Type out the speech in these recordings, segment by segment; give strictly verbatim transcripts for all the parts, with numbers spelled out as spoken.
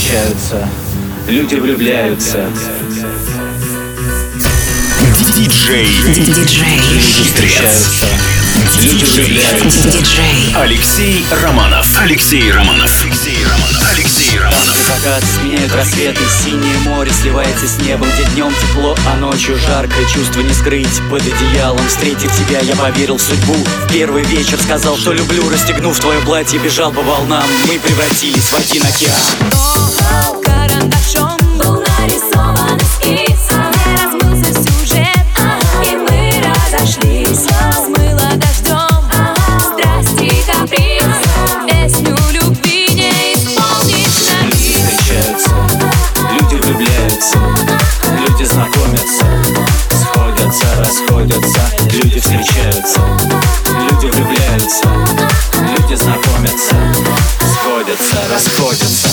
встречаются, люди влюбляются. Диджей. Диджей. Люди встречаются, люди влюбляются. Диджей. Алексей Романов. Алексей Романов. Алексей Романов. Алексей Романов. Закат сменяют рассветы, синее море сливается с небом, где днем тепло, а ночью жарко, чувство не скрыть. Под одеялом, встретив тебя, я поверил в судьбу. В первый вечер сказал, что люблю, расстегнув твое платье, бежал по волнам. Мы превратились в один океан. Карандашом был нарисован эскиз, не размылся сюжет, и мы разошлись. Смыло дождем страсти и каприз, песню любви не исполнишь на бис. Встречаются, люди влюбляются, люди знакомятся, сходятся, расходятся. Люди встречаются, люди влюбляются, люди знакомятся, сходятся, расходятся.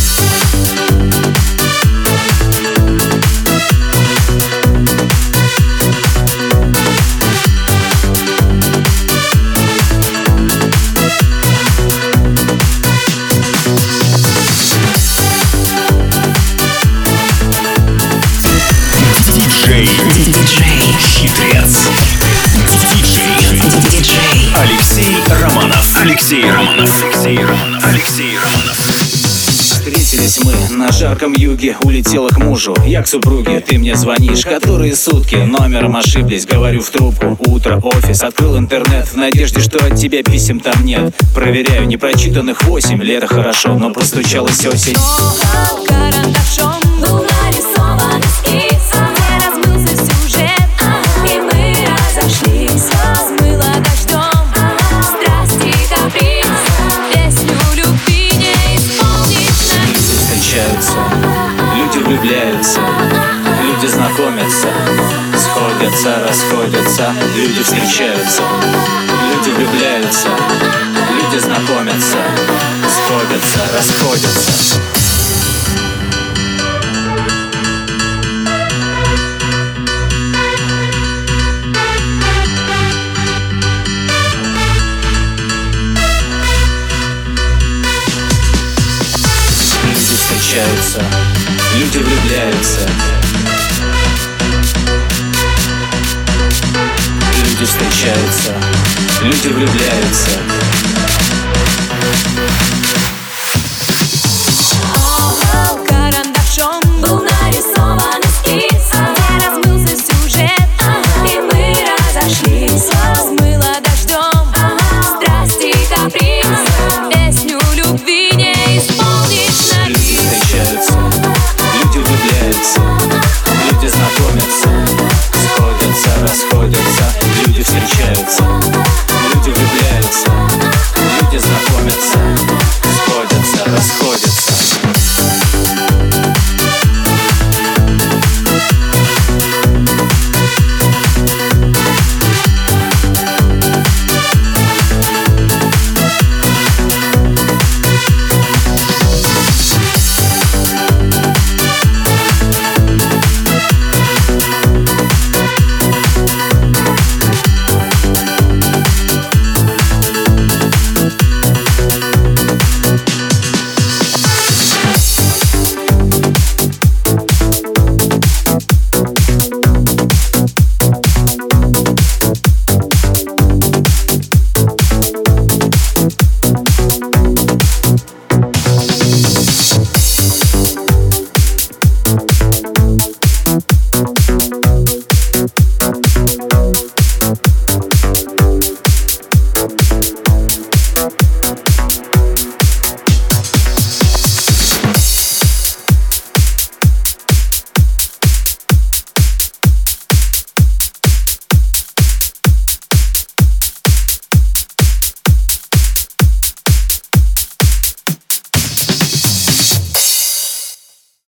Диджей. Диджей. Хитрец. Диджей. Диджей. Алексей Романов. Алексей Романов. Алексей Романов. Алексей Романов. Встретились мы на жарком юге, улетела к мужу, я к супруге. Ты мне звонишь, которые сутки, номером ошиблись, говорю в трубку. Утро, офис, открыл интернет, в надежде, что от тебя писем там нет. Проверяю, непрочитанных восемь, лето хорошо, но постучалась осень. Карандашом был нарисован эскиз, не размылся сюжет, и мы разошлись. Смыло дождем страсти и каприз, песню любви не исполнишь на бис. Люди встречаются, люди влюбляются, люди знакомятся, сходятся, расходятся. Люди встречаются, люди влюбляются, люди знакомятся, сходятся, расходятся. Люди встречаются, люди влюбляются, люди встречаются, люди влюбляются.